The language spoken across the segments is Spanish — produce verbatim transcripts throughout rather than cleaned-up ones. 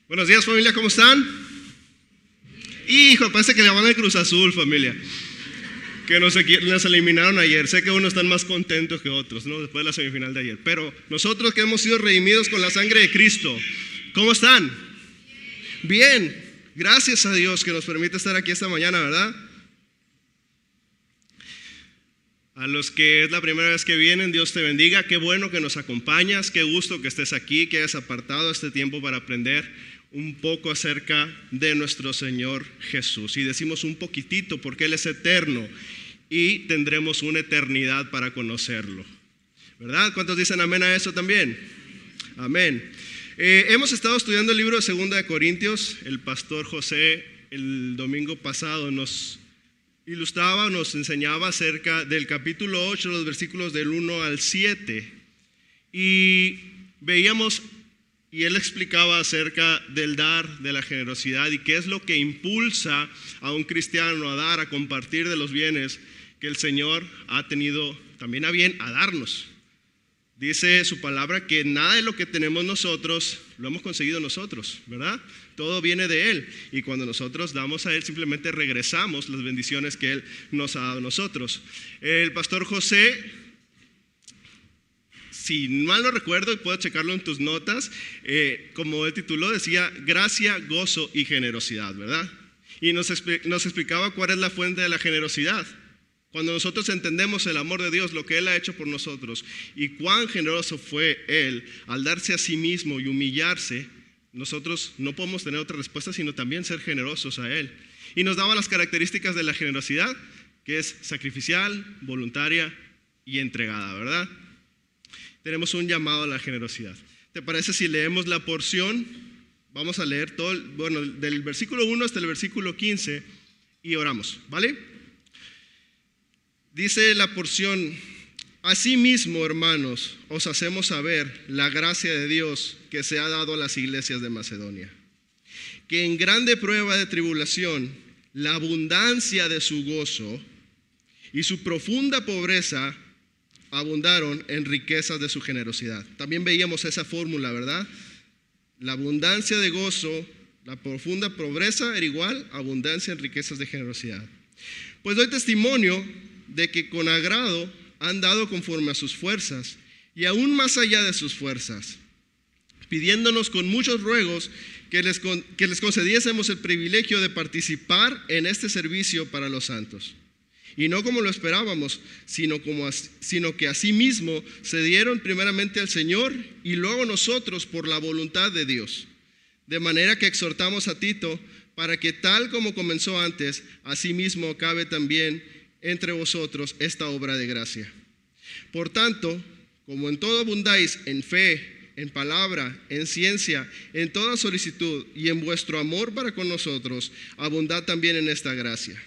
Buenos días, familia, ¿cómo están? Hijo, parece que le van al Cruz Azul, familia. Que nos, nos eliminaron ayer. Sé que unos están más contentos que otros, ¿no? Después de la semifinal de ayer. Pero nosotros que hemos sido redimidos con la sangre de Cristo, ¿cómo están? Bien. Gracias a Dios que nos permite estar aquí esta mañana, ¿verdad? A los que es la primera vez que vienen, Dios te bendiga. Qué bueno que nos acompañas. Qué gusto que estés aquí, que hayas apartado este tiempo para aprender un poco acerca de nuestro Señor Jesús. Y decimos un poquitito porque Él es eterno y tendremos una eternidad para conocerlo, ¿verdad? ¿Cuántos dicen amén a eso también? Amén. Eh, hemos estado estudiando el libro de Segunda de Corintios. El pastor José el domingo pasado nos ilustraba, nos enseñaba acerca del capítulo ocho, los versículos del uno al siete. Y veíamos, y él explicaba acerca del dar, de la generosidad y qué es lo que impulsa a un cristiano a dar, a compartir de los bienes que el Señor ha tenido también a bien a darnos. Dice su palabra que nada de lo que tenemos nosotros lo hemos conseguido nosotros, ¿verdad? Todo viene de Él, y cuando nosotros damos a Él simplemente regresamos las bendiciones que Él nos ha dado a nosotros. El pastor José, si mal no recuerdo y puedo checarlo en tus notas, eh, como el título decía, gracia, gozo y generosidad, ¿verdad? Y nos, nos explicaba cuál es la fuente de la generosidad. Cuando nosotros entendemos el amor de Dios, lo que Él ha hecho por nosotros y cuán generoso fue Él al darse a sí mismo y humillarse, nosotros no podemos tener otra respuesta sino también ser generosos a Él. Y nos daba las características de la generosidad, que es sacrificial, voluntaria y entregada, ¿verdad? Tenemos un llamado a la generosidad. ¿Te parece si leemos la porción? Vamos a leer todo, bueno, del versículo uno hasta el versículo quince y oramos, ¿vale? Dice la porción: asimismo, hermanos, os hacemos saber la gracia de Dios que se ha dado a las iglesias de Macedonia, que en grande prueba de tribulación, la abundancia de su gozo y su profunda pobreza abundaron en riquezas de su generosidad. También veíamos esa fórmula, ¿verdad? La abundancia de gozo, la profunda pobreza era igual a abundancia en riquezas de generosidad. Pues doy testimonio de que con agrado han dado conforme a sus fuerzas y aún más allá de sus fuerzas, pidiéndonos con muchos ruegos que les, con, que les concediésemos el privilegio de participar en este servicio para los santos. Y no como lo esperábamos, sino, como, sino que asimismo se dieron primeramente al Señor y luego nosotros por la voluntad de Dios. De manera que exhortamos a Tito para que tal como comenzó antes, asimismo acabe también entre vosotros esta obra de gracia. Por tanto, como en todo abundáis en fe, en palabra, en ciencia, en toda solicitud y en vuestro amor para con nosotros, abundad también en esta gracia.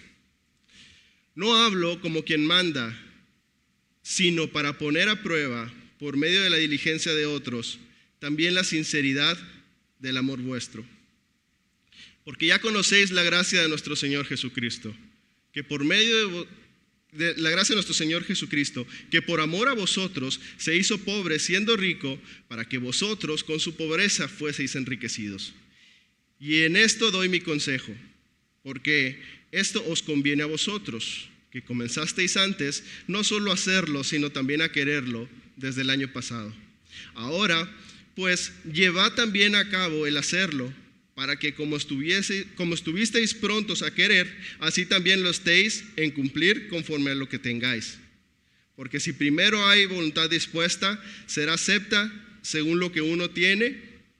No hablo como quien manda, sino para poner a prueba, por medio de la diligencia de otros, también la sinceridad del amor vuestro. Porque ya conocéis la gracia de nuestro Señor Jesucristo, que por medio de, de la gracia de nuestro Señor Jesucristo, que por amor a vosotros se hizo pobre siendo rico, para que vosotros con su pobreza fueseis enriquecidos. Y en esto doy mi consejo, porque esto os conviene a vosotros, que comenzasteis antes no solo a hacerlo, sino también a quererlo desde el año pasado. Ahora, pues, llevad también a cabo el hacerlo, para que como, estuviese, como estuvisteis prontos a querer, así también lo estéis en cumplir conforme a lo que tengáis. Porque si primero hay voluntad dispuesta, será acepta según lo que uno tiene,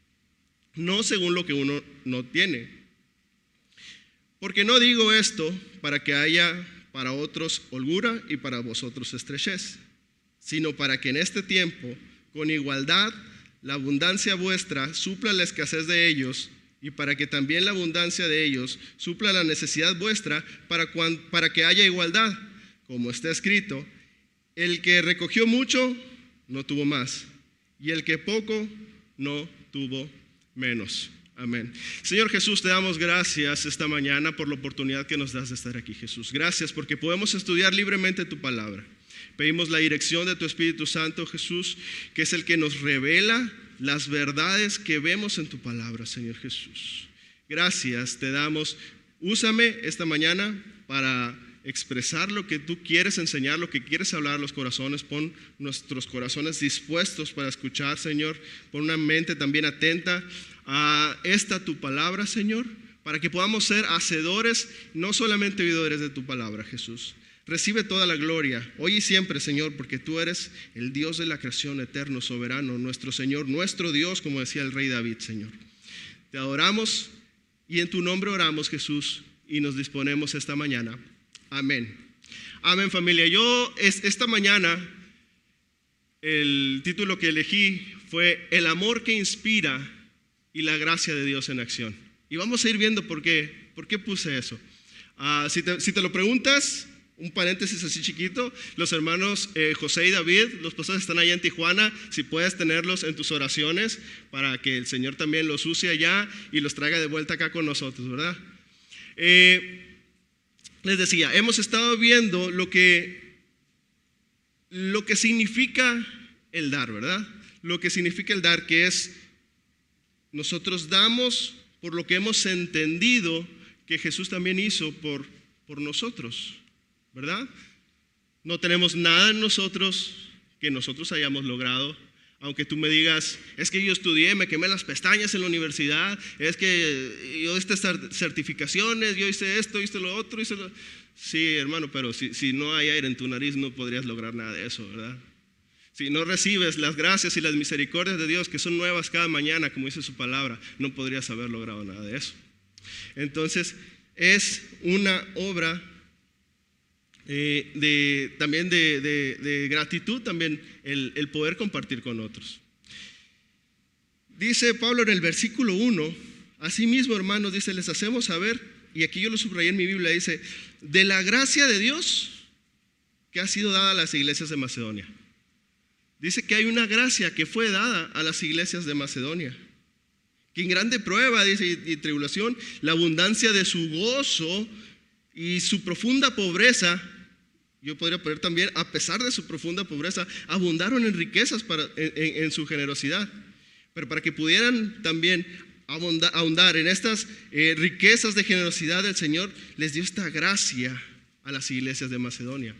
no según lo que uno no tiene. Porque no digo esto para que haya para otros holgura y para vosotros estrechez, sino para que en este tiempo, con igualdad, la abundancia vuestra supla la escasez de ellos, y para que también la abundancia de ellos supla la necesidad vuestra, para, cuan, para que haya igualdad, como está escrito: el que recogió mucho no tuvo más, y el que poco no tuvo menos. Amén. Señor Jesús, te damos gracias esta mañana por la oportunidad que nos das de estar aquí, Jesús. Gracias porque podemos estudiar libremente tu palabra. Pedimos la dirección de tu Espíritu Santo, Jesús, que es el que nos revela las verdades que vemos en tu palabra, Señor Jesús. Gracias te damos. Úsame esta mañana para expresar lo que tú quieres enseñar, lo que quieres hablar a los corazones. Pon nuestros corazones dispuestos para escuchar, Señor. Pon una mente también atenta a esta tu palabra, Señor, para que podamos ser hacedores, no solamente oidores de tu palabra, Jesús. Recibe toda la gloria, hoy y siempre, Señor, porque tú eres el Dios de la creación, eterno, soberano, nuestro Señor, nuestro Dios, como decía el rey David, Señor. Te adoramos y en tu nombre oramos, Jesús, y nos disponemos esta mañana. Amén. Amén, familia. Yo es, esta mañana, el título que elegí fue El amor que inspira y la gracia de Dios en acción. Y vamos a ir viendo por qué, por qué puse eso. Uh, si, te, si te lo preguntas, un paréntesis así chiquito, los hermanos eh, José y David, los pastores están allá en Tijuana, si puedes tenerlos en tus oraciones para que el Señor también los use allá y los traiga de vuelta acá con nosotros, ¿verdad? Eh, les decía, hemos estado viendo lo que, lo que significa el dar, ¿verdad? Lo que significa el dar, que es nosotros damos por lo que hemos entendido que Jesús también hizo por, por nosotros, ¿verdad? No tenemos nada en nosotros que nosotros hayamos logrado. Aunque tú me digas, es que yo estudié, me quemé las pestañas en la universidad, es que yo hice estas certificaciones, yo hice esto, hice lo otro, hice lo... Sí, hermano, pero si, si no hay aire en tu nariz no podrías lograr nada de eso, ¿verdad? Si no recibes las gracias y las misericordias de Dios, que son nuevas cada mañana, como dice su palabra, no podrías haber logrado nada de eso. Entonces, es una obra Eh, de, también de, de, de gratitud, también el, el poder compartir con otros. Dice Pablo en el versículo uno, asimismo, hermanos, dice, les hacemos saber, y aquí yo lo subrayé en mi Biblia, dice, de la gracia de Dios que ha sido dada a las iglesias de Macedonia. Dice que hay una gracia que fue dada a las iglesias de Macedonia, que en grande prueba, dice, y, y tribulación, la abundancia de su gozo y su profunda pobreza, yo podría poner también, a pesar de su profunda pobreza, abundaron en riquezas para, en, en, en su generosidad. Pero para que pudieran también abundar, ahondar en estas eh, riquezas de generosidad, el Señor les dio esta gracia a las iglesias de Macedonia.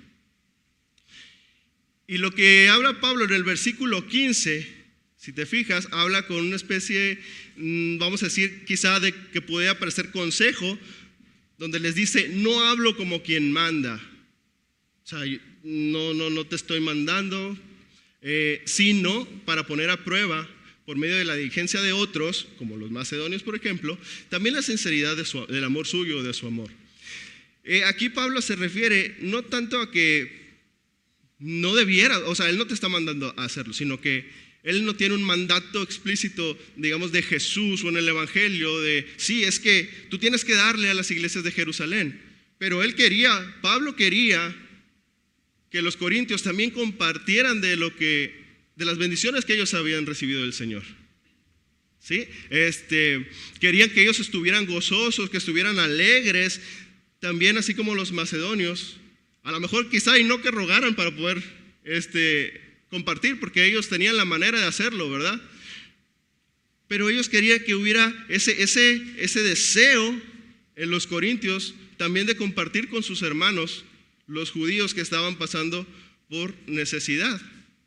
Y lo que habla Pablo en el versículo quince, si te fijas, habla con una especie, vamos a decir, quizá de que pudiera parecer consejo, donde les dice, no hablo como quien manda. O sea, no, no, no te estoy mandando, eh, sino para poner a prueba, por medio de la diligencia de otros, como los macedonios, por ejemplo, también la sinceridad de su, del amor suyo o de su amor. Eh, aquí Pablo se refiere no tanto a que no debiera, o sea, él no te está mandando a hacerlo, sino que él no tiene un mandato explícito, digamos, de Jesús o en el Evangelio de, sí, es que tú tienes que darle a las iglesias de Jerusalén. Pero él quería, Pablo quería que los corintios también compartieran de lo que, de las bendiciones que ellos habían recibido del Señor. ¿Sí? Este, querían que ellos estuvieran gozosos, que estuvieran alegres, también así como los macedonios. A lo mejor quizá y no que rogaran para poder este, compartir, porque ellos tenían la manera de hacerlo, ¿verdad? Pero ellos querían que hubiera ese, ese, ese deseo en los corintios también de compartir con sus hermanos, los judíos que estaban pasando por necesidad.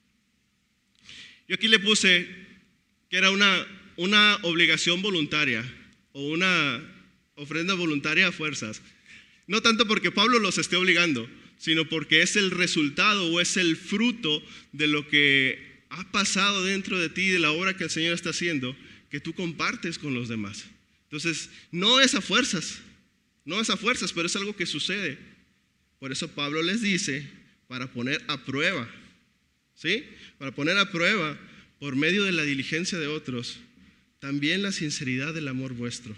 Yo aquí le puse que era una, una obligación voluntaria o una ofrenda voluntaria a fuerzas. No tanto porque Pablo los esté obligando, sino porque es el resultado o es el fruto de lo que ha pasado dentro de ti, de la obra que el Señor está haciendo, que tú compartes con los demás. Entonces, no es a fuerzas, no es a fuerzas, pero es algo que sucede. Por eso Pablo les dice, para poner a prueba, ¿sí? Para poner a prueba, por medio de la diligencia de otros, también la sinceridad del amor vuestro.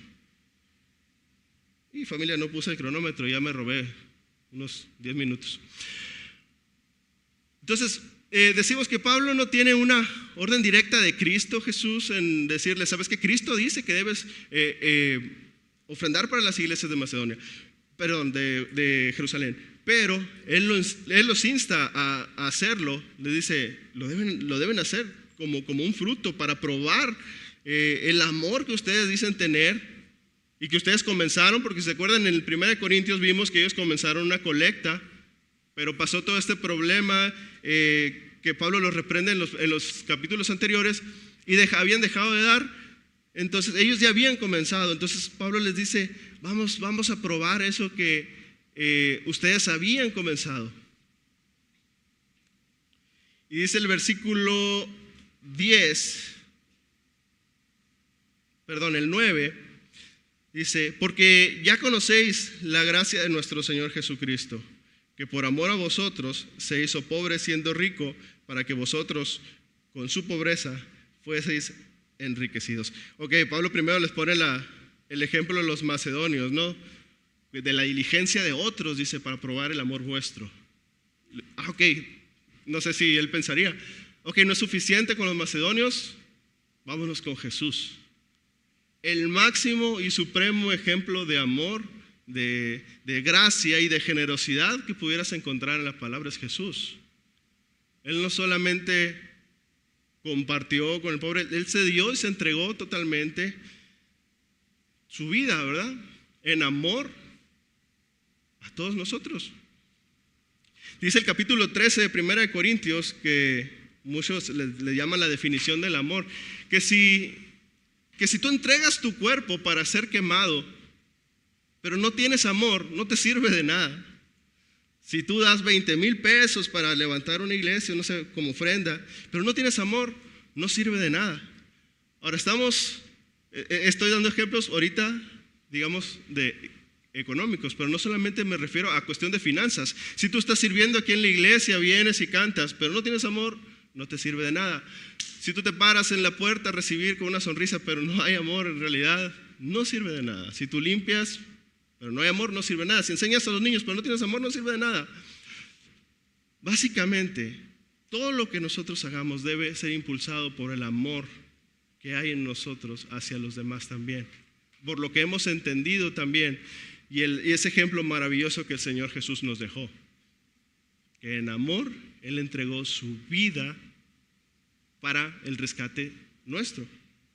Y familia, no puse el cronómetro, ya me robé unos diez minutos. Entonces, eh, decimos que Pablo no tiene una orden directa de Cristo Jesús en decirle, ¿sabes qué? Cristo dice que debes eh, eh, ofrendar para las iglesias de Macedonia, perdón, de, de Jerusalén. Pero él los, él los insta a, a hacerlo, le dice, lo deben, lo deben hacer, como, como un fruto para probar eh, el amor que ustedes dicen tener y que ustedes comenzaron, porque se acuerdan en el primero de Corintios vimos que ellos comenzaron una colecta, pero pasó todo este problema eh, que Pablo los reprende en los, en los capítulos anteriores y deja, habían dejado de dar. Entonces ellos ya habían comenzado. Entonces Pablo les dice, vamos, vamos a probar eso que eh, ustedes habían comenzado. Y dice el versículo diez, perdón, el nueve, dice, porque ya conocéis la gracia de nuestro Señor Jesucristo, que por amor a vosotros se hizo pobre siendo rico, para que vosotros con su pobreza fueseis enriquecidos. Ok, Pablo primero les pone la, el ejemplo de los macedonios, ¿no? De la diligencia de otros, dice, para probar el amor vuestro. Ah, ok, no sé si él pensaría, ok, no es suficiente con los macedonios, vámonos con Jesús. El máximo y supremo ejemplo de amor, de, de gracia y de generosidad que pudieras encontrar en la palabra es Jesús. Él no solamente compartió con el pobre, Él se dio y se entregó totalmente su vida, ¿verdad? En amor a todos nosotros. Dice el capítulo trece de primera de Corintios, que muchos le, le llaman la definición del amor, que si, que si tú entregas tu cuerpo para ser quemado, pero no tienes amor, no te sirve de nada. Si tú das veinte mil pesos para levantar una iglesia, no sé, como ofrenda, pero no tienes amor, no sirve de nada. Ahora estamos, eh, estoy dando ejemplos ahorita, digamos, de económicos, pero no solamente me refiero a cuestión de finanzas. Si tú estás sirviendo aquí en la iglesia, vienes y cantas, pero no tienes amor, no te sirve de nada. Si tú te paras en la puerta a recibir con una sonrisa, pero no hay amor en realidad, no sirve de nada. Si tú limpias, pero no hay amor, no sirve de nada. Si enseñas a los niños, pero no tienes amor, no sirve de nada. Básicamente, todo lo que nosotros hagamos debe ser impulsado por el amor que hay en nosotros hacia los demás también. Por lo que hemos entendido también, y, el, y ese ejemplo maravilloso que el Señor Jesús nos dejó. Que en amor, Él entregó su vida para el rescate nuestro.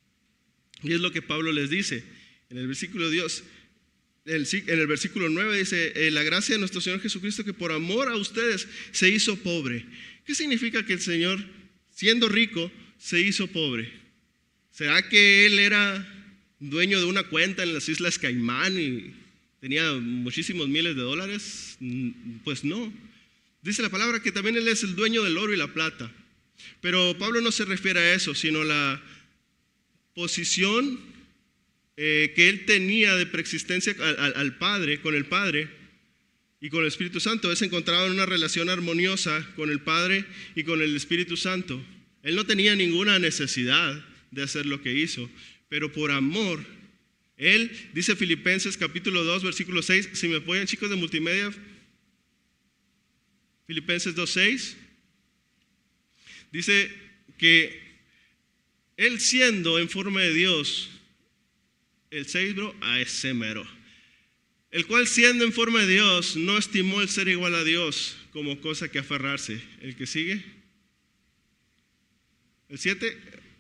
Y es lo que Pablo les dice en el versículo Dios. En el versículo nueve dice, eh, la gracia de nuestro Señor Jesucristo que por amor a ustedes se hizo pobre. ¿Qué significa que el Señor, siendo rico, se hizo pobre? ¿Será que Él era dueño de una cuenta en las Islas Caimán y tenía muchísimos miles de dólares? Pues no. Dice la palabra que también Él es el dueño del oro y la plata. Pero Pablo no se refiere a eso, sino a la posición Eh, que él tenía de preexistencia al, al, al Padre, con el Padre y con el Espíritu Santo. Él se encontraba en una relación armoniosa con el Padre y con el Espíritu Santo. Él no tenía ninguna necesidad de hacer lo que hizo, pero por amor, él, dice Filipenses capítulo dos, versículo seis, si me apoyan chicos de multimedia, Filipenses dos, seis, dice que él siendo en forma de Dios, el seis, bro, a ese mero. El cual siendo en forma de Dios, no estimó el ser igual a Dios como cosa que aferrarse. ¿El que sigue? El siete.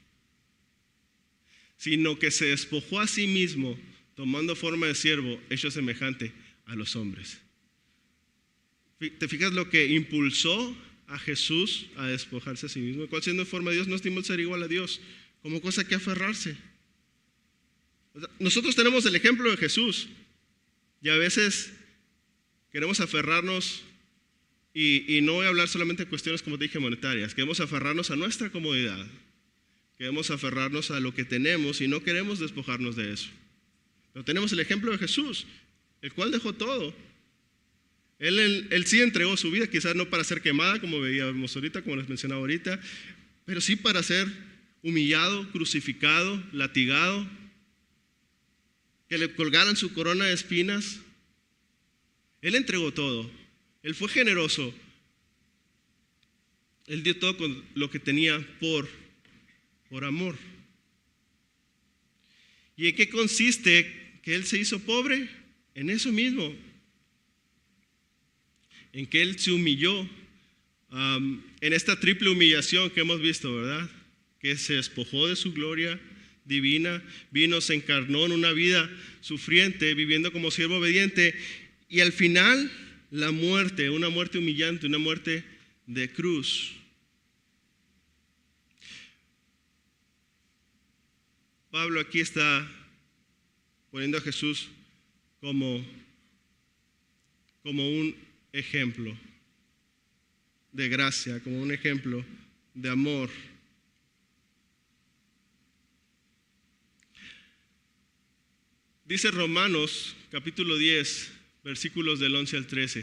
Sino que se despojó a sí mismo, tomando forma de siervo, hecho semejante a los hombres. ¿Te fijas lo que impulsó a Jesús a despojarse a sí mismo? El cual siendo en forma de Dios, no estimó el ser igual a Dios como cosa que aferrarse. Nosotros tenemos el ejemplo de Jesús y a veces queremos aferrarnos y, y no voy a hablar solamente de cuestiones, como te dije, monetarias. Queremos aferrarnos a nuestra comodidad, queremos aferrarnos a lo que tenemos y no queremos despojarnos de eso. Pero tenemos el ejemplo de Jesús, el cual dejó todo. Él, él, él sí entregó su vida, quizás no para ser quemada, como veíamos ahorita, como les mencionaba ahorita, pero sí para ser humillado, crucificado, latigado, que le colgaran su corona de espinas. Él entregó todo. Él fue generoso. Él dio todo con lo que tenía por, por amor. ¿Y en qué consiste que Él se hizo pobre? En eso mismo. En que Él se humilló um, en esta triple humillación que hemos visto, ¿verdad? que se despojó de su gloria divina, vino, se encarnó en una vida sufriente, viviendo como siervo obediente, y al final la muerte, una muerte humillante, una muerte de cruz. Pablo aquí está poniendo a Jesús como, como un ejemplo de gracia, como un ejemplo de amor. Dice Romanos capítulo diez, versículos del once al trece.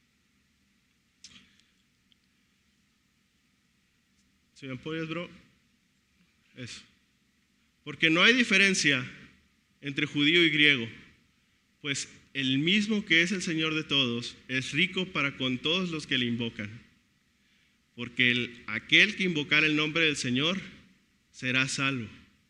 ¿Si me apoyas, bro? Eso. Porque no hay diferencia entre judío y griego, pues el mismo que es el Señor de todos es rico para con todos los que le invocan. Porque el, aquel que invocar el nombre del Señor será salvo.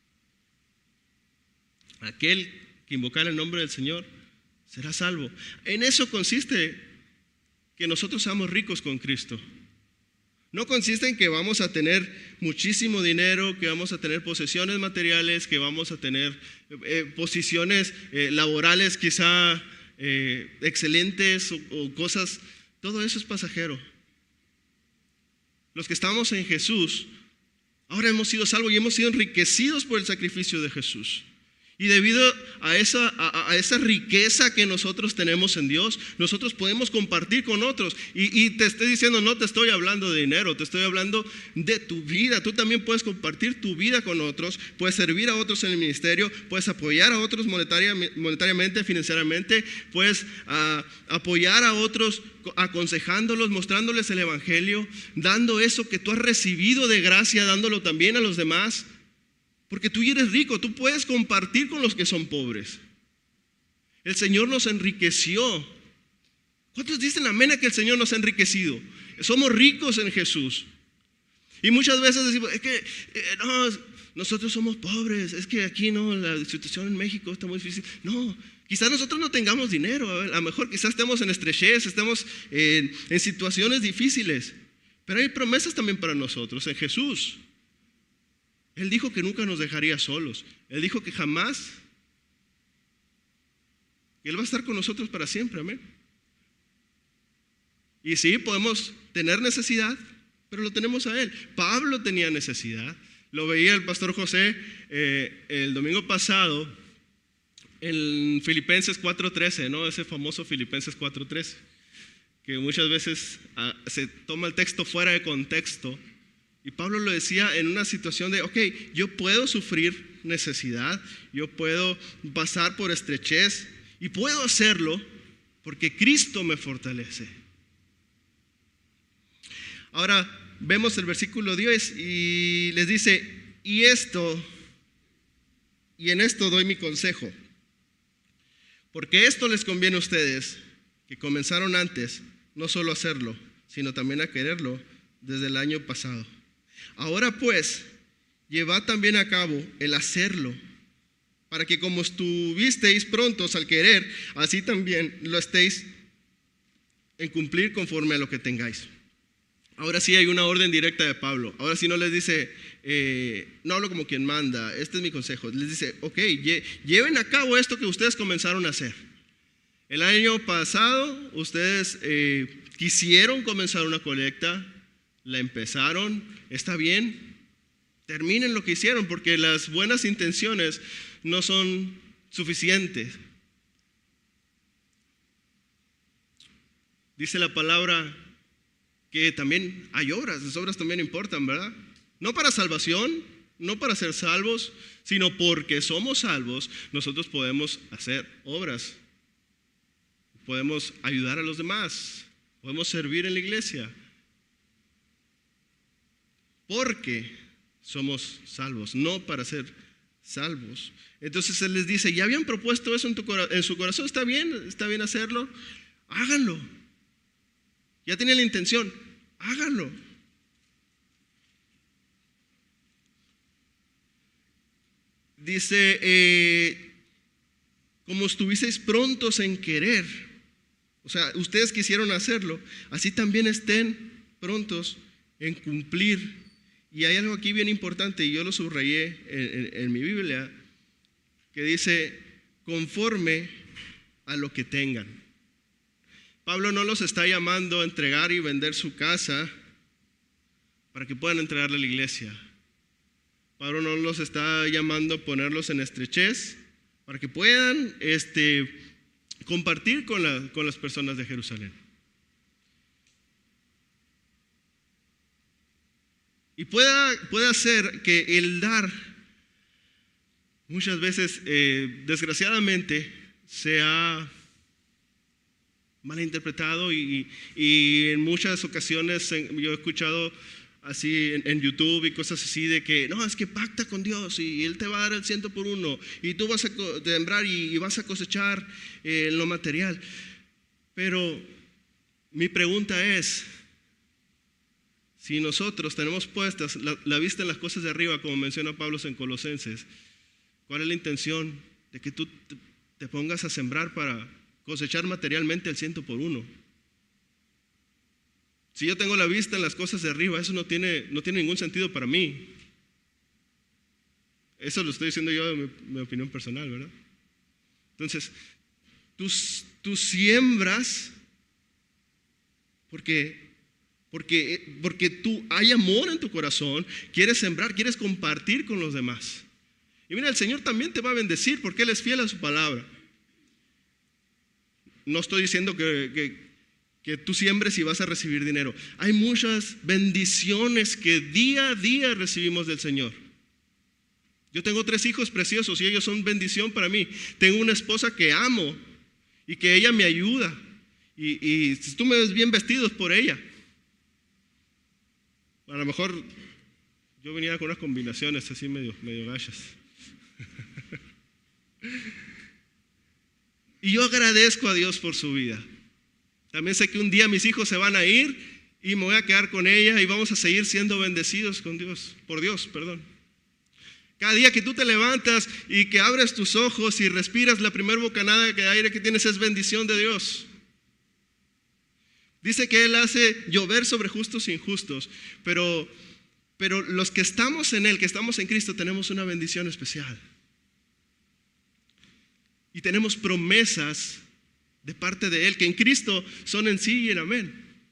Aquel que invocar el nombre del Señor será salvo. En eso consiste que nosotros seamos ricos con Cristo. No consiste en que vamos a tener muchísimo dinero, que vamos a tener posesiones materiales, que vamos a tener eh, posiciones eh, laborales quizá eh, excelentes o, o cosas. Todo eso es pasajero. Los que estamos en Jesús, ahora hemos sido salvos y hemos sido enriquecidos por el sacrificio de Jesús. Y debido a esa, a, a esa riqueza que nosotros tenemos en Dios, nosotros podemos compartir con otros. Y, y te estoy diciendo, no te estoy hablando de dinero, te estoy hablando de tu vida. Tú también puedes compartir tu vida con otros, puedes servir a otros en el ministerio, puedes apoyar a otros monetaria, monetariamente, financieramente, puedes uh, apoyar a otros aconsejándolos, mostrándoles el evangelio, dando eso que tú has recibido de gracia, dándolo también a los demás. Porque tú eres rico, tú puedes compartir con los que son pobres. El Señor nos enriqueció. ¿Cuántos dicen amén a que el Señor nos ha enriquecido? Somos ricos en Jesús. Y muchas veces decimos, es que eh, no, nosotros somos pobres, es que aquí no, la situación en México está muy difícil. No, quizás nosotros no tengamos dinero, a lo mejor quizás estemos en estrechez, estemos en, en situaciones difíciles. Pero hay promesas también para nosotros en Jesús. Él dijo que nunca nos dejaría solos. Él dijo que jamás. Él va a estar con nosotros para siempre, amén. Y sí, podemos tener necesidad, pero lo tenemos a Él. Pablo tenía necesidad. Lo veía el pastor José eh, el domingo pasado en Filipenses cuatro trece, ¿no? Ese famoso Filipenses cuatro trece, que muchas veces ah, se toma el texto fuera de contexto. Y Pablo lo decía en una situación de, ok, yo puedo sufrir necesidad, yo puedo pasar por estrechez y puedo hacerlo porque Cristo me fortalece. Ahora vemos el versículo diez y les dice, y esto, y en esto doy mi consejo, porque esto les conviene a ustedes, que comenzaron antes, no solo a hacerlo, sino también a quererlo desde el año pasado. Ahora pues, llevad también a cabo el hacerlo, para que como estuvisteis prontos al querer, así también lo estéis en cumplir conforme a lo que tengáis. Ahora sí hay una orden directa de Pablo. Ahora sí no les dice, eh, no hablo como quien manda, este es mi consejo. Les dice, ok, lle- lleven a cabo esto que ustedes comenzaron a hacer. El año pasado ustedes eh, quisieron comenzar una colecta, la empezaron, está bien, terminen lo que hicieron porque las buenas intenciones no son suficientes. Dice la palabra que también hay obras, las obras también importan, ¿verdad? No para salvación, no para ser salvos, sino porque somos salvos, nosotros podemos hacer obras, podemos ayudar a los demás, podemos servir en la iglesia. Porque somos salvos, no para ser salvos. Entonces Él les dice, ¿ya habían propuesto eso en, tu cora- en su corazón? ¿Está bien? ¿Está bien hacerlo? Háganlo. Ya tienen la intención, háganlo. Dice, eh, como estuvisteis prontos en querer, o sea, ustedes quisieron hacerlo, así también estén prontos en cumplir Y hay algo aquí bien importante, y yo lo subrayé en, en, en mi Biblia, que dice, conforme a lo que tengan. Pablo no los está llamando a entregar y vender su casa para que puedan entregarle a la iglesia. Pablo no los está llamando a ponerlos en estrechez para que puedan este, compartir con, la, con las personas de Jerusalén. Y pueda, pueda ser que el dar muchas veces, eh, desgraciadamente, se ha malinterpretado y, y en muchas ocasiones yo he escuchado así en, en YouTube y cosas así de que no, es que pacta con Dios y Él te va a dar el ciento por uno y tú vas a sembrar y, y vas a cosechar eh, lo material. Pero mi pregunta es, si nosotros tenemos puestas la, la vista en las cosas de arriba, como menciona Pablo en Colosenses, ¿cuál es la intención de que tú te, te pongas a sembrar para cosechar materialmente el ciento por uno? Si yo tengo la vista en las cosas de arriba, eso no tiene, no tiene ningún sentido para mí. Eso lo estoy diciendo yo de mi, mi opinión personal, ¿verdad? Entonces, tú, tú siembras porque... Porque, porque tú hay amor en tu corazón, quieres sembrar, quieres compartir con los demás. Y mira, el Señor también te va a bendecir porque Él es fiel a su palabra. No estoy diciendo que, que, que tú siembres y vas a recibir dinero. Hay muchas bendiciones que día a día recibimos del Señor. Yo tengo tres hijos preciosos y ellos son bendición para mí. Tengo una esposa que amo y que ella me ayuda. Y, y si tú me ves bien vestido es por ella. A lo mejor yo venía con unas combinaciones así medio, medio gachas. Y yo agradezco a Dios por su vida. También sé que un día mis hijos se van a ir y me voy a quedar con ella y vamos a seguir siendo bendecidos con Dios, por Dios, perdón. Cada día que tú te levantas y que abres tus ojos y respiras la primera bocanada de aire que tienes es bendición de Dios. Dice que Él hace llover sobre justos e injustos, pero, pero los que estamos en Él, que estamos en Cristo, tenemos una bendición especial. Y tenemos promesas de parte de Él, que en Cristo son en sí y en amén.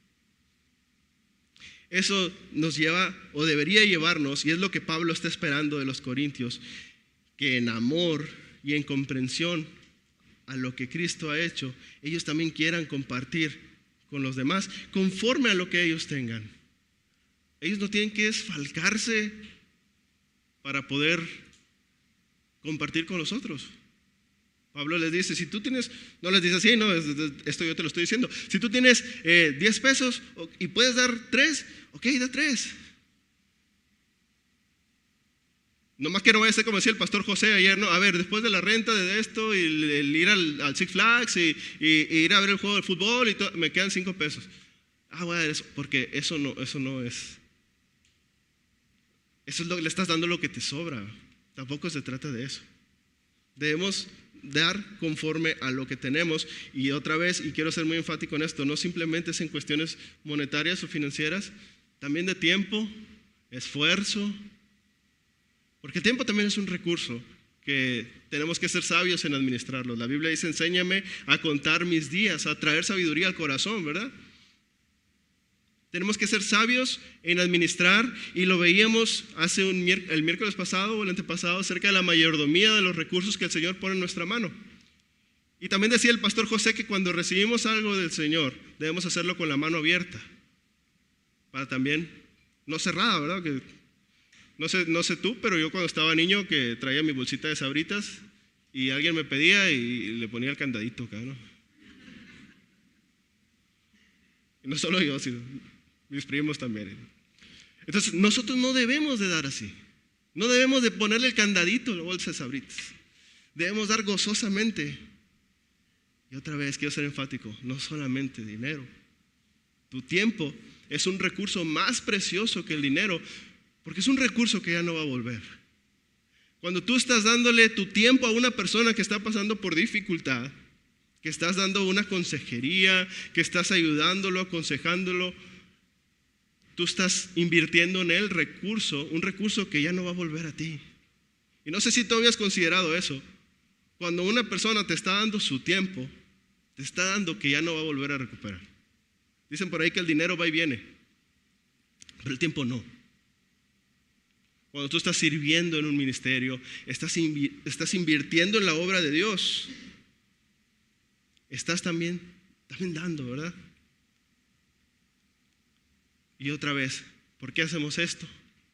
Eso nos lleva, o debería llevarnos, y es lo que Pablo está esperando de los corintios, que en amor y en comprensión a lo que Cristo ha hecho, ellos también quieran compartir con los demás, conforme a lo que ellos tengan. Ellos no tienen que desfalcarse para poder compartir con los otros. Pablo les dice, si tú tienes, no les dice así, no, esto yo te lo estoy diciendo, si tú tienes eh, diez pesos y puedes dar tres, ok, da tres. Nomás que no vaya a ser como decía el pastor José ayer, no, a ver, después de la renta de esto y el, el ir al, al Six Flags y, y, y ir a ver el juego de fútbol y todo, me quedan cinco pesos. Ah, bueno, eso, porque eso no, eso no es, eso es lo que le estás dando lo que te sobra. Tampoco se trata de eso. Debemos dar conforme a lo que tenemos. Y otra vez, y quiero ser muy enfático en esto, no simplemente es en cuestiones monetarias o financieras, también de tiempo, esfuerzo. Porque el tiempo también es un recurso que tenemos que ser sabios en administrarlo. La Biblia dice, enséñame a contar mis días, a traer sabiduría al corazón, ¿verdad? Tenemos que ser sabios en administrar, y lo veíamos hace un, el miércoles pasado o el antepasado acerca de la mayordomía de los recursos que el Señor pone en nuestra mano. Y también decía el pastor José que cuando recibimos algo del Señor, debemos hacerlo con la mano abierta, para también, no cerrada, ¿verdad? Que, No sé, no sé tú, pero yo cuando estaba niño que traía mi bolsita de Sabritas y alguien me pedía y le ponía el candadito acá, ¿no? Y no solo yo, sino mis primos también. Entonces, nosotros no debemos de dar así. No debemos de ponerle el candadito a la bolsa de Sabritas. Debemos dar gozosamente. Y otra vez quiero ser enfático, no solamente dinero. Tu tiempo es un recurso más precioso que el dinero, porque es un recurso que ya no va a volver. Cuando tú estás dándole tu tiempo a una persona que está pasando por dificultad, que estás dando una consejería, que estás ayudándolo, aconsejándolo, tú estás invirtiendo en él recurso, un recurso que ya no va a volver a ti. Y no sé si tú habías considerado eso. Cuando una persona te está dando su tiempo, te está dando que ya no va a volver a recuperar. Dicen por ahí que el dinero va y viene, pero el tiempo no. Cuando tú estás sirviendo en un ministerio, estás, invi- estás invirtiendo en la obra de Dios, estás también, también dando, ¿verdad? Y otra vez, ¿por qué hacemos esto?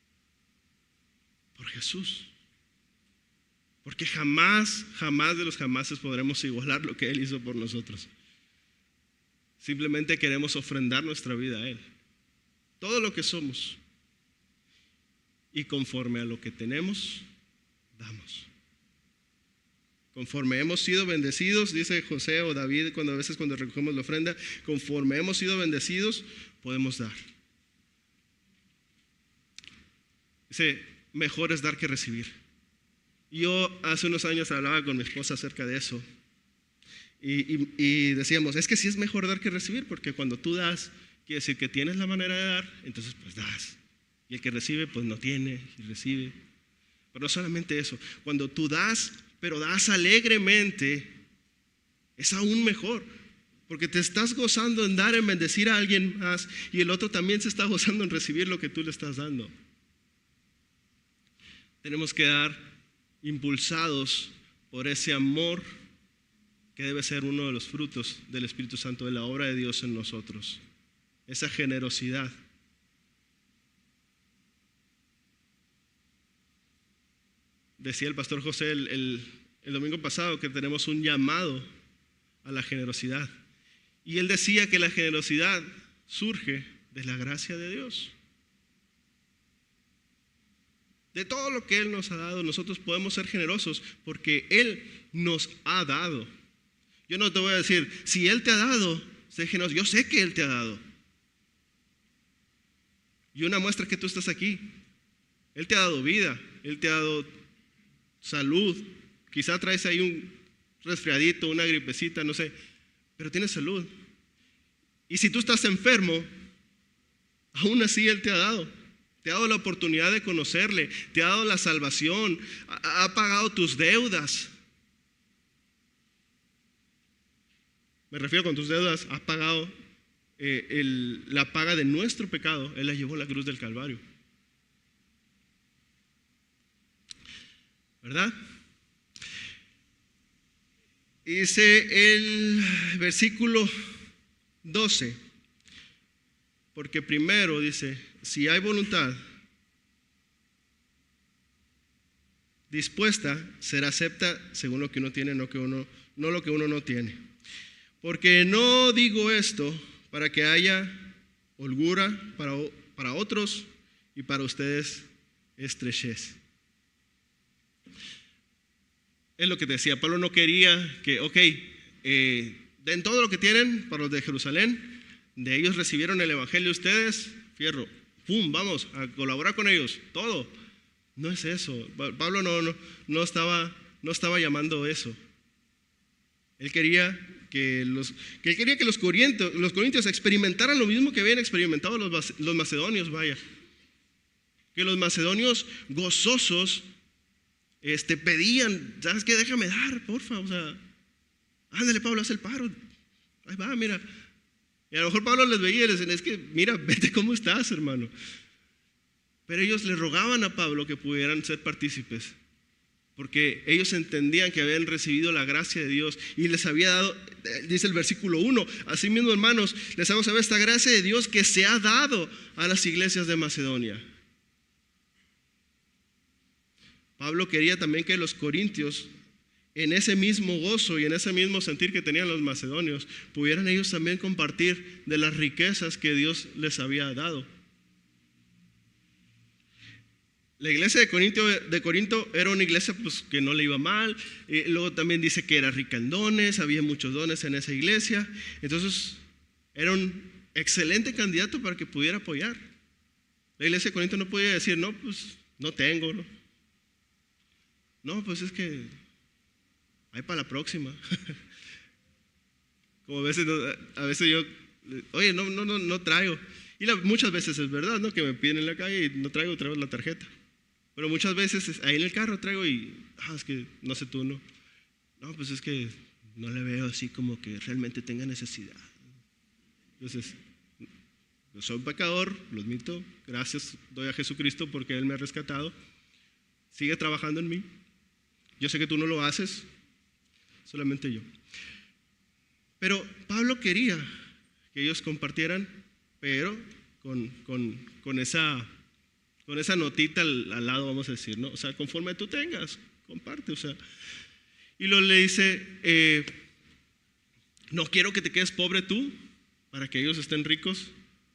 Por Jesús. Porque jamás, jamás de los jamases podremos igualar lo que Él hizo por nosotros. Simplemente queremos ofrendar nuestra vida a Él. Todo lo que somos. Y conforme a lo que tenemos, damos. Conforme hemos sido bendecidos, dice José o David, cuando a veces cuando recogemos la ofrenda, conforme hemos sido bendecidos, podemos dar. Dice, mejor es dar que recibir. Yo hace unos años hablaba con mi esposa acerca de eso. Y, y, y decíamos, es que sí es mejor dar que recibir, porque cuando tú das, quiere decir que tienes la manera de dar, entonces pues das. Y el que recibe, pues no tiene y recibe. Pero no solamente eso, cuando tú das, pero das alegremente, es aún mejor. Porque te estás gozando en dar, en bendecir a alguien más, y el otro también se está gozando en recibir lo que tú le estás dando. Tenemos que dar impulsados por ese amor que debe ser uno de los frutos del Espíritu Santo, de la obra de Dios en nosotros. Esa generosidad. Decía el pastor José el, el, el domingo pasado que tenemos un llamado a la generosidad. Y él decía que la generosidad surge de la gracia de Dios. De todo lo que Él nos ha dado, nosotros podemos ser generosos porque Él nos ha dado. Yo no te voy a decir, si Él te ha dado, sé generoso. Yo sé que Él te ha dado. Y una muestra que tú estás aquí. Él te ha dado vida, Él te ha dado salud. Quizá traes ahí un resfriadito, una gripecita, no sé, pero tienes salud. Y si tú estás enfermo, aún así Él te ha dado. Te ha dado la oportunidad de conocerle, te ha dado la salvación, ha, ha pagado tus deudas. Me refiero con tus deudas, ha pagado eh, el, la paga de nuestro pecado. Él la llevó en la cruz del Calvario. ¿Verdad? Dice el versículo doce, porque primero dice, si hay voluntad dispuesta, será acepta según lo que uno tiene, no, que uno, no lo que uno no tiene. Porque no digo esto para que haya holgura para, para otros y para ustedes estrechez. Es lo que te decía, Pablo no quería que, ok, eh, den todo lo que tienen para los de Jerusalén, de ellos recibieron el evangelio ustedes, fierro, pum, vamos a colaborar con ellos, todo. No es eso. Pablo no, no, no, estaba, no estaba llamando eso. Él quería que los, que él quería que los corintios, los corintios experimentaran lo mismo que habían experimentado los, los macedonios, vaya. Que los macedonios gozosos este, pedían, ¿sabes qué? Déjame dar, porfa, o sea, ándale Pablo, haz el paro. Ahí va, mira. Y a lo mejor Pablo les veía y les decía, es que mira, vete cómo estás, hermano. Pero ellos le rogaban a Pablo que pudieran ser partícipes, porque ellos entendían que habían recibido la gracia de Dios y les había dado, dice el versículo uno, así mismo hermanos, les hago saber esta gracia de Dios que se ha dado a las iglesias de Macedonia. Pablo quería también que los corintios, en ese mismo gozo y en ese mismo sentir que tenían los macedonios, pudieran ellos también compartir de las riquezas que Dios les había dado. La iglesia de Corinto, de Corinto era una iglesia pues, que no le iba mal, y luego también dice que era rica en dones, había muchos dones en esa iglesia, entonces era un excelente candidato para que pudiera apoyar. La iglesia de Corinto no podía decir, no, pues no tengo, no, no pues es que hay para la próxima. Como a veces, a veces yo, oye, no, no, no, no traigo. Y la, muchas veces es verdad, ¿no? Que me piden en la calle y no traigo, traigo la tarjeta. Pero muchas veces ahí en el carro traigo y, ah, es que no sé tú, ¿no? No, pues es que no le veo así como que realmente tenga necesidad. Entonces, yo soy un pecador, lo admito, gracias doy a Jesucristo porque Él me ha rescatado. Sigue trabajando en mí. Yo sé que tú no lo haces, solamente yo. Pero Pablo quería que ellos compartieran, pero con, con, con, esa, con esa notita al, al lado, vamos a decir, ¿no? O sea, conforme tú tengas, comparte, o sea. Y luego le dice, eh, no quiero que te quedes pobre tú, para que ellos estén ricos.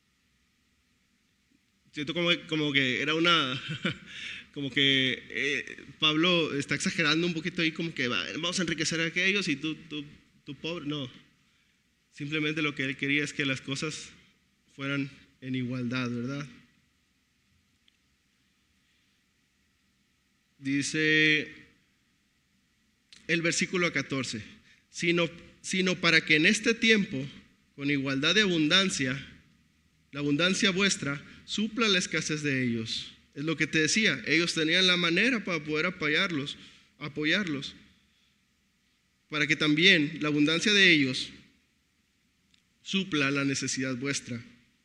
Siento como, como que era una, como que eh, Pablo está exagerando un poquito ahí, como que va, vamos a enriquecer a aquellos y tú, tú, tú pobre. No, simplemente lo que él quería es que las cosas fueran en igualdad, ¿verdad? Dice el versículo catorce, sino, sino para que en este tiempo, con igualdad de abundancia, la abundancia vuestra supla la escasez de ellos. Es lo que te decía, ellos tenían la manera para poder apoyarlos, apoyarlos, para que también la abundancia de ellos supla la necesidad vuestra,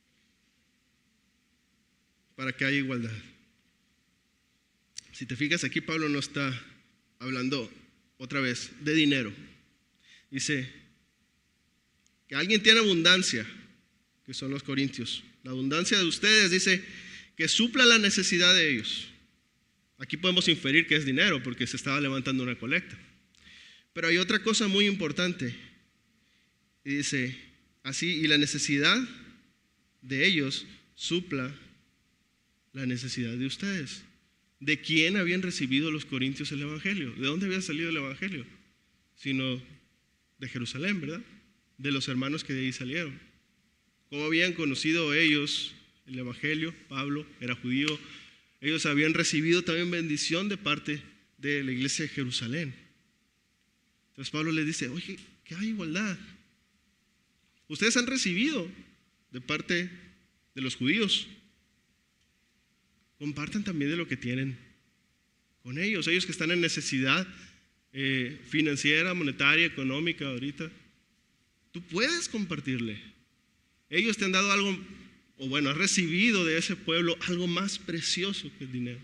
para que haya igualdad. Si te fijas, aquí Pablo no está hablando otra vez de dinero. Dice que alguien tiene abundancia, que son los corintios. La abundancia de ustedes, dice, que supla la necesidad de ellos. Aquí podemos inferir que es dinero porque se estaba levantando una colecta. Pero hay otra cosa muy importante. Y dice, así, y la necesidad de ellos supla la necesidad de ustedes. ¿De quién habían recibido los corintios el evangelio? ¿De dónde había salido el evangelio? Sino de Jerusalén, ¿verdad? De los hermanos que de ahí salieron. ¿Cómo habían conocido ellos el evangelio? Pablo era judío. Ellos habían recibido también bendición de parte de la iglesia de Jerusalén. Entonces Pablo les dice, oye, que hay igualdad. Ustedes han recibido de parte de los judíos. Compartan también de lo que tienen con ellos. Ellos que están en necesidad eh, financiera, monetaria, económica ahorita. Tú puedes compartirle. Ellos te han dado algo, o bueno, has recibido de ese pueblo algo más precioso que el dinero.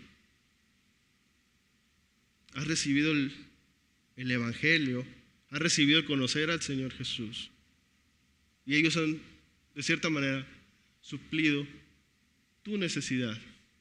Has recibido el, el evangelio, has recibido el conocer al Señor Jesús. Y ellos han, de cierta manera, suplido tu necesidad.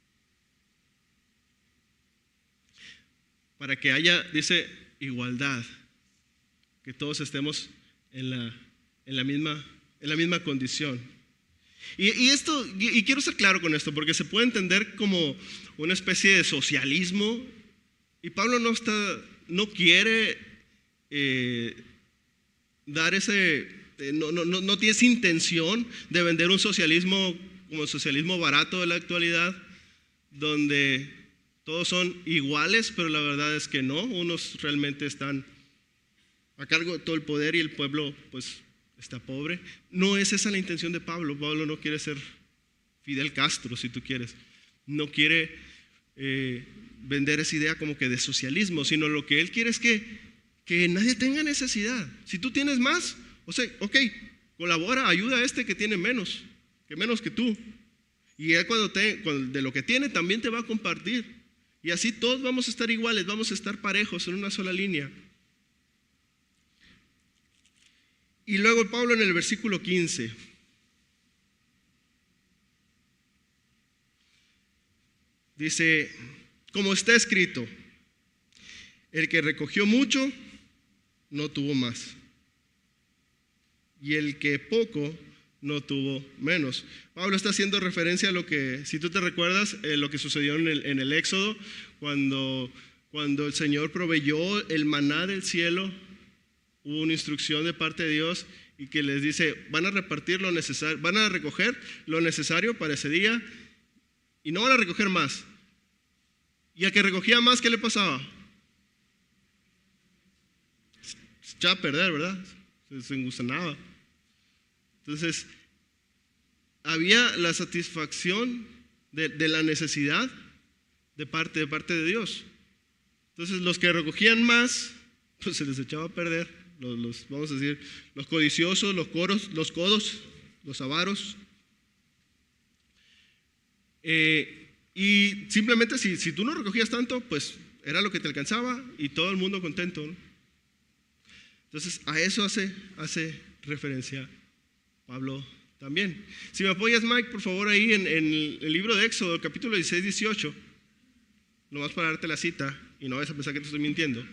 Para que haya, dice, igualdad, que todos estemos en la, en la, misma, en la misma condición. Y, y esto, y, y quiero ser claro con esto, porque se puede entender como una especie de socialismo, y Pablo no está, no quiere eh, dar ese, eh, no, no, no, no tiene esa intención de vender un socialismo como el socialismo barato de la actualidad, donde todos son iguales, pero la verdad es que no. Unos realmente están a cargo de todo el poder y el pueblo pues está pobre. No es esa la intención de Pablo. Pablo no quiere ser Fidel Castro, si tú quieres. No quiere eh, vender esa idea como que de socialismo, sino lo que él quiere es que, que nadie tenga necesidad. Si tú tienes más, o sea, ok, colabora, ayuda a este que tiene menos, que menos que tú. Y él cuando, te, cuando de lo que tiene también te va a compartir. Y así todos vamos a estar iguales, vamos a estar parejos en una sola línea. Y luego Pablo en el versículo quince dice, como está escrito, el que recogió mucho no tuvo más, y el que poco no tuvo menos. Pablo está haciendo referencia a lo que, si tú te recuerdas, eh, lo que sucedió en el, en el Éxodo, cuando, cuando el Señor proveyó el maná del cielo. Hubo una instrucción de parte de Dios y que les dice, van a repartir lo necesario, van a recoger lo necesario para ese día y no van a recoger más. Y al que recogía más, ¿qué le pasaba? Se echaba a perder, ¿verdad? Se, se engusanaba. Entonces, había la satisfacción de, de la necesidad de parte, de parte de Dios. Entonces los que recogían más, pues se les echaba a perder, los, los vamos a decir, los codiciosos, los coros, los codos, los avaros. Eh, y simplemente si, si tú no recogías tanto, pues era lo que te alcanzaba y todo el mundo contento, ¿no? Entonces a eso hace, hace referencia Pablo también. Si me apoyas, Mike, por favor, ahí en, en el libro de Éxodo, capítulo dieciséis, dieciocho, nomás para darte la cita y no vas a pensar que te estoy mintiendo.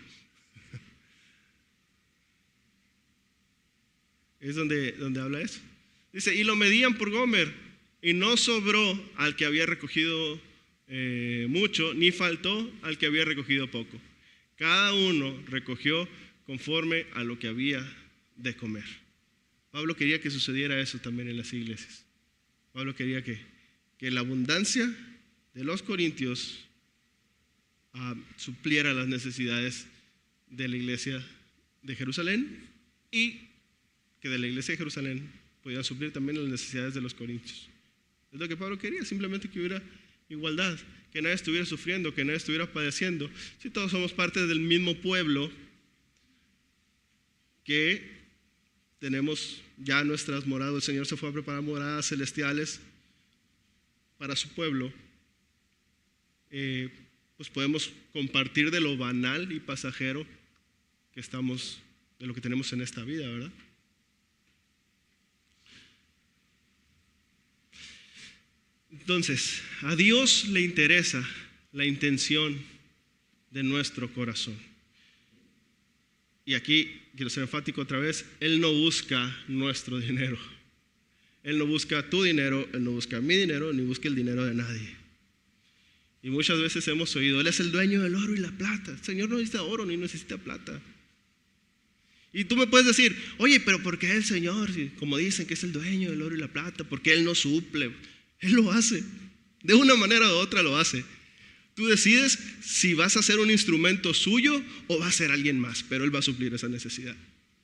Es donde, donde habla eso. Dice, y lo medían por Gomer, y no sobró al que había recogido eh, mucho, ni faltó al que había recogido poco. Cada uno recogió conforme a lo que había de comer. Pablo quería que sucediera eso también en las iglesias. Pablo quería que, que la abundancia de los corintios uh, supliera las necesidades de la iglesia de Jerusalén y que de la iglesia de Jerusalén pudieran suplir también las necesidades de los corintios. Es lo que Pablo quería, simplemente que hubiera igualdad, que nadie estuviera sufriendo, que nadie estuviera padeciendo. Si todos somos parte del mismo pueblo, que tenemos ya nuestras moradas, el Señor se fue a preparar moradas celestiales para su pueblo, eh, pues podemos compartir de lo banal y pasajero que estamos, de lo que tenemos en esta vida, ¿verdad? Entonces, a Dios le interesa la intención de nuestro corazón. Y aquí quiero ser enfático otra vez, Él no busca nuestro dinero. Él no busca tu dinero, Él no busca mi dinero, ni busca el dinero de nadie. Y muchas veces hemos oído, Él es el dueño del oro y la plata. El Señor no necesita oro ni necesita plata. Y tú me puedes decir, oye, pero ¿por qué el Señor? Como dicen que es el dueño del oro y la plata, ¿por qué Él no suple? Él lo hace, de una manera u otra lo hace. Tú decides si vas a ser un instrumento suyo o va a ser alguien más, pero Él va a suplir esa necesidad.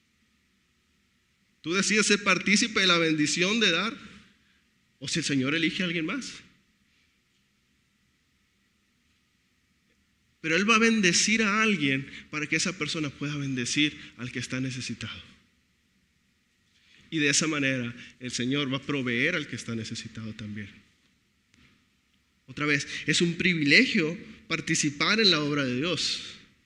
Tú decides ser partícipe de la bendición de dar o si el Señor elige a alguien más. Pero Él va a bendecir a alguien para que esa persona pueda bendecir al que está necesitado. Y de esa manera el Señor va a proveer al que está necesitado también. Otra vez, es un privilegio participar en la obra de Dios.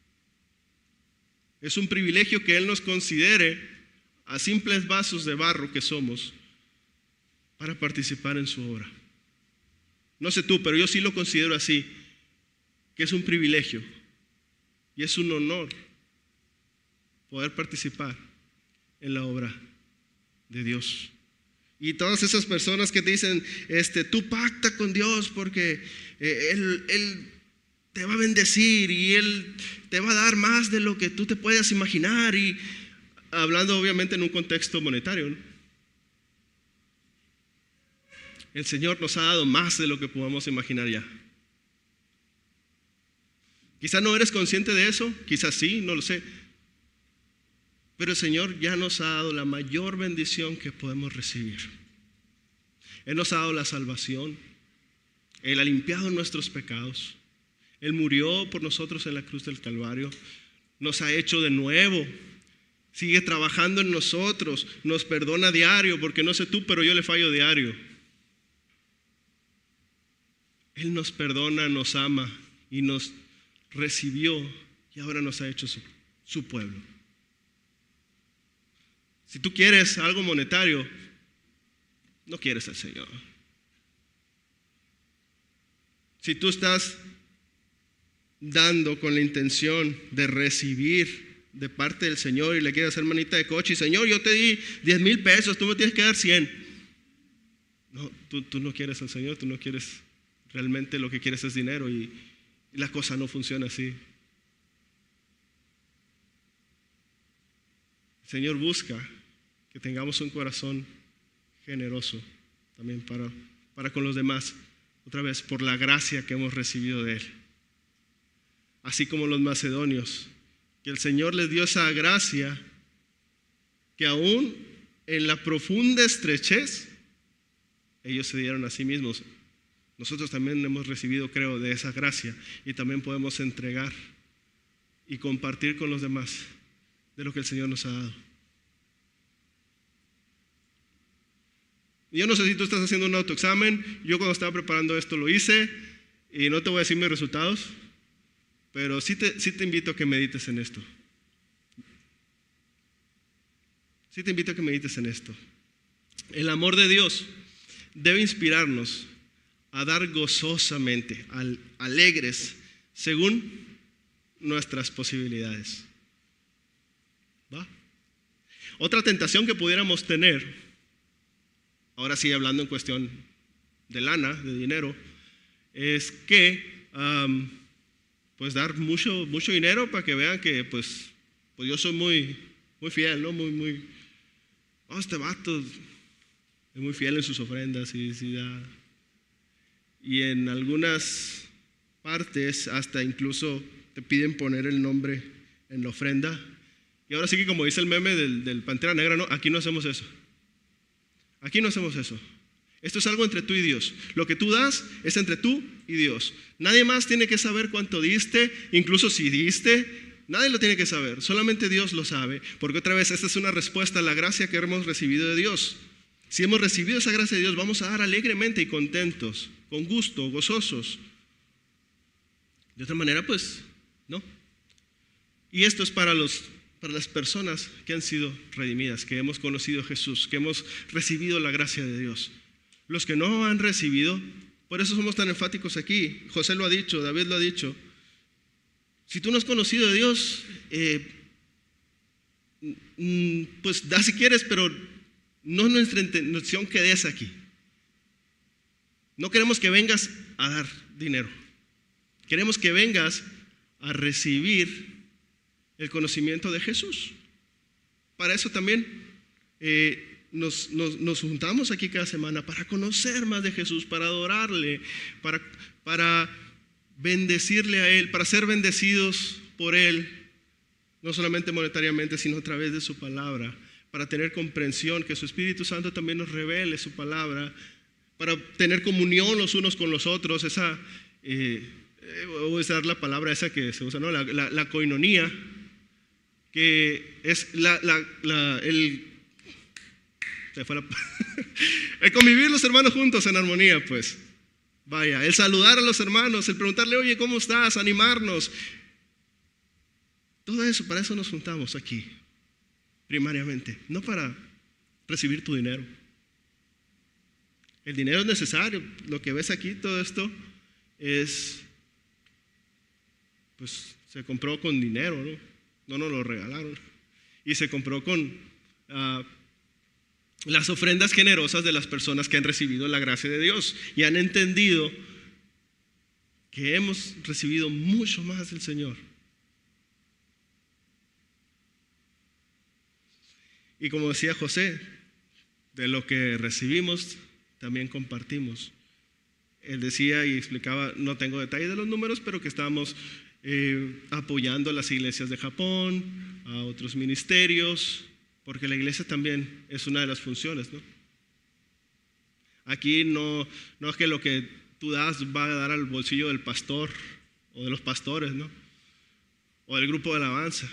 Es un privilegio que Él nos considere a simples vasos de barro que somos para participar en su obra. No sé tú, pero yo sí lo considero así, que es un privilegio y es un honor poder participar en la obra de Dios. Y todas esas personas que te dicen, este, tú pacta con Dios porque eh, él, él te va a bendecir y Él te va a dar más de lo que tú te puedas imaginar, y hablando obviamente en un contexto monetario, ¿no? El Señor nos ha dado más de lo que podamos imaginar ya. Quizás no eres consciente de eso, quizás sí, no lo sé. Pero el Señor ya nos ha dado la mayor bendición que podemos recibir. Él nos ha dado la salvación. Él ha limpiado nuestros pecados. Él murió por nosotros en la cruz del Calvario. Nos ha hecho de nuevo. Sigue trabajando en nosotros. Nos perdona diario, porque no sé tú, pero yo le fallo diario. Él nos perdona, nos ama y nos recibió y ahora nos ha hecho su, su pueblo. Si tú quieres algo monetario, no quieres al Señor. Si tú estás dando con la intención de recibir de parte del Señor y le quieres hacer manita de coche y Señor, yo te di diez mil pesos, tú me tienes que dar cien. No, tú, tú no quieres al Señor, tú no quieres, realmente lo que quieres es dinero, y, y la cosa no funciona así. El Señor busca que tengamos un corazón generoso también para, para con los demás, otra vez por la gracia que hemos recibido de Él. Así como los macedonios, que el Señor les dio esa gracia que aún en la profunda estrechez ellos se dieron a sí mismos. Nosotros también hemos recibido, creo, de esa gracia y también podemos entregar y compartir con los demás de lo que el Señor nos ha dado. Yo no sé si tú estás haciendo un autoexamen. Yo cuando estaba preparando esto lo hice y no te voy a decir mis resultados, pero sí te, sí te invito a que medites en esto. Sí te invito a que medites en esto. El amor de Dios debe inspirarnos a dar gozosamente, al, alegres, según nuestras posibilidades. ¿Va? Otra tentación que pudiéramos tener, ahora sí hablando en cuestión de lana, de dinero, es que um, pues dar mucho, mucho dinero para que vean que pues, pues yo soy muy, muy fiel, ¿no? Muy, muy, oh, este vato es muy fiel en sus ofrendas y, y, da. Y en algunas partes hasta incluso te piden poner el nombre en la ofrenda. Y ahora sí que como dice el meme del, del Pantera Negra, ¿no? Aquí no hacemos eso. Aquí no hacemos eso. Esto es algo entre tú y Dios. Lo que tú das es entre tú y Dios. Nadie más tiene que saber cuánto diste, incluso si diste, nadie lo tiene que saber. Solamente Dios lo sabe. Porque otra vez, esta es una respuesta a la gracia que hemos recibido de Dios. Si hemos recibido esa gracia de Dios, vamos a dar alegremente y contentos, con gusto, gozosos. De otra manera, pues, no. Y esto es para los... para las personas que han sido redimidas, que hemos conocido a Jesús, que hemos recibido la gracia de Dios. Los que no han recibido, por eso somos tan enfáticos aquí. José lo ha dicho, David lo ha dicho. Si tú no has conocido a Dios, eh, pues da si quieres, pero no es nuestra intención que des aquí. No queremos que vengas a dar dinero. Queremos que vengas a recibir el conocimiento de Jesús. Para eso también eh, nos, nos, nos juntamos aquí cada semana para conocer más de Jesús, para adorarle, para, para bendecirle a Él, para ser bendecidos por Él, no solamente monetariamente, sino a través de su palabra, para tener comprensión, que su Espíritu Santo también nos revele su palabra, para tener comunión los unos con los otros, esa, eh, voy a usar la palabra esa que se usa, ¿no? la, la, la coinonía, que es la, la, la, el, se fue la, el convivir los hermanos juntos en armonía, pues. Vaya, el saludar a los hermanos, el preguntarle, oye, ¿cómo estás? Animarnos. Todo eso, para eso nos juntamos aquí, primariamente, no para recibir tu dinero. El dinero es necesario, lo que ves aquí, todo esto es, pues, se compró con dinero, ¿no? No nos lo regalaron. Y se compró con uh, las ofrendas generosas de las personas que han recibido la gracia de Dios y han entendido que hemos recibido mucho más del Señor. Y como decía José, de lo que recibimos también compartimos. Él decía y explicaba, no tengo detalle de los números, pero que estábamos Eh, apoyando a las iglesias de Japón, a otros ministerios, porque la iglesia también es una de las funciones, ¿no? Aquí no, no es que lo que tú das va a dar al bolsillo del pastor o de los pastores, ¿no? O del grupo de alabanza.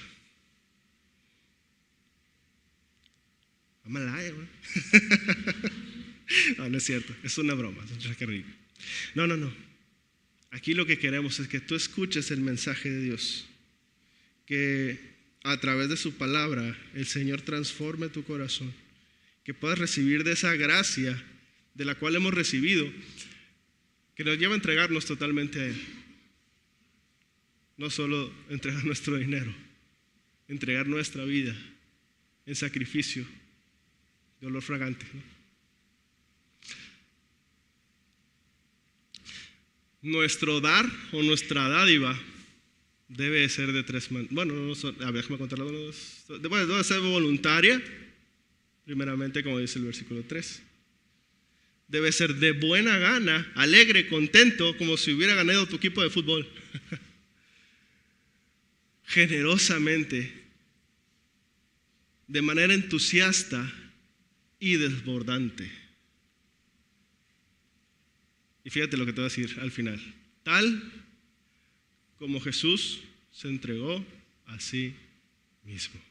Amalaya, ¿no? No, no es cierto, es una broma, es un chacarrillo. No, no, no. Aquí lo que queremos es que tú escuches el mensaje de Dios, que a través de su palabra el Señor transforme tu corazón, que puedas recibir de esa gracia de la cual hemos recibido, que nos lleva a entregarnos totalmente a Él. No solo entregar nuestro dinero, entregar nuestra vida en sacrificio de olor fragante, ¿no? Nuestro dar o nuestra dádiva debe ser de tres maneras. Bueno, no, a ver, déjame contarlo. Debe, debe ser voluntaria, primeramente, como dice el versículo tres. Debe ser de buena gana, alegre, contento, como si hubiera ganado tu equipo de fútbol. Generosamente, de manera entusiasta y desbordante. Y fíjate lo que te voy a decir al final. Tal como Jesús se entregó a sí mismo.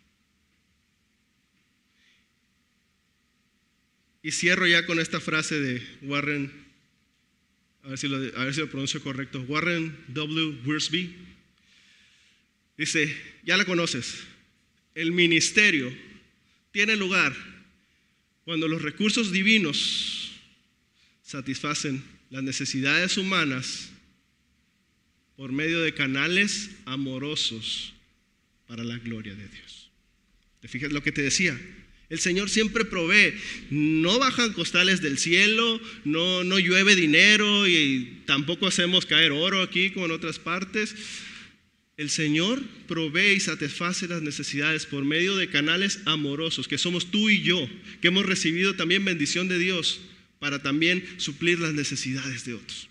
Y cierro ya con esta frase de Warren, a ver si lo, a ver si lo pronuncio correcto, Warren W. Wiersbe. Dice, ya la conoces, el ministerio tiene lugar cuando los recursos divinos satisfacen las necesidades humanas por medio de canales amorosos para la gloria de Dios. ¿Te fijas lo que te decía? El Señor siempre provee. No bajan costales del cielo, no, no llueve dinero y tampoco hacemos caer oro aquí como en otras partes. El Señor provee y satisface las necesidades por medio de canales amorosos, que somos tú y yo, que hemos recibido también bendición de Dios para también suplir las necesidades de otros.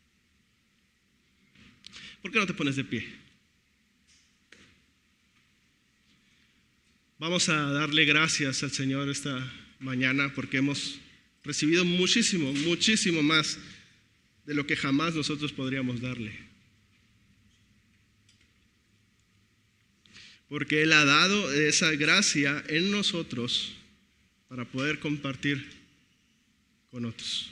¿Por qué no te pones de pie? Vamos a darle gracias al Señor esta mañana porque hemos recibido muchísimo, muchísimo más de lo que jamás nosotros podríamos darle. Porque Él ha dado esa gracia en nosotros para poder compartir con otros.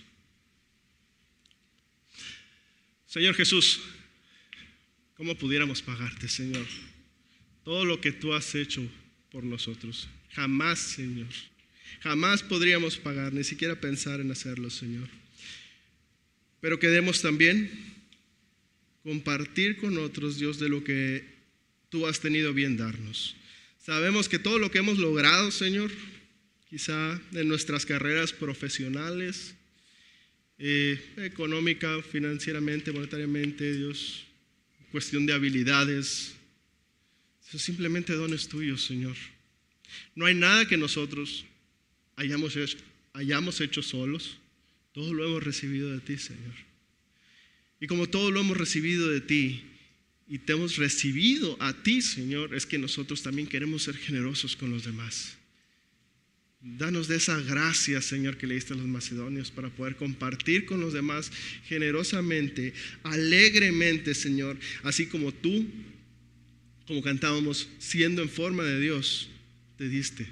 Señor Jesús, ¿cómo pudiéramos pagarte, Señor? Todo lo que tú has hecho por nosotros. Jamás, Señor. Jamás podríamos pagar, ni siquiera pensar en hacerlo, Señor. Pero queremos también compartir con otros, Dios, de lo que tú has tenido bien darnos. Sabemos que todo lo que hemos logrado, Señor, quizá en nuestras carreras profesionales, eh, económica, financieramente, monetariamente, Dios, cuestión de habilidades, son simplemente dones tuyos, Señor. No hay nada que nosotros hayamos hecho, hayamos hecho solos. Todo lo hemos recibido de ti, Señor. Y como todo lo hemos recibido de ti y te hemos recibido a ti, Señor, es que nosotros también queremos ser generosos con los demás. Danos de esa gracia, Señor, que le diste a los macedonios para poder compartir con los demás generosamente, alegremente, Señor, así como tú, como cantábamos, siendo en forma de Dios, te diste.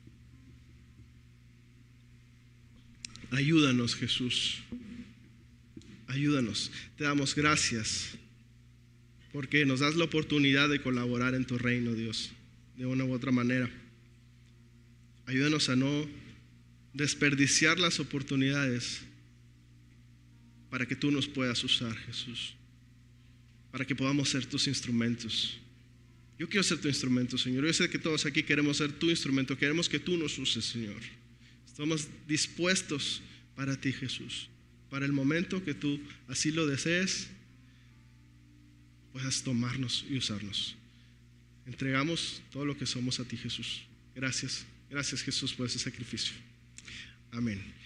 Ayúdanos, Jesús. Ayúdanos. Te damos gracias porque nos das la oportunidad de colaborar en tu reino, Dios, de una u otra manera. Ayúdanos a no desperdiciar las oportunidades para que tú nos puedas usar, Jesús, para que podamos ser tus instrumentos. Yo quiero ser tu instrumento, Señor. Yo sé que todos aquí queremos ser tu instrumento. Queremos que tú nos uses, Señor. Estamos dispuestos para ti, Jesús. Para el momento que tú así lo desees, puedas tomarnos y usarnos. Entregamos todo lo que somos a ti, Jesús. Gracias. Gracias, Jesús, por ese sacrificio. Amén.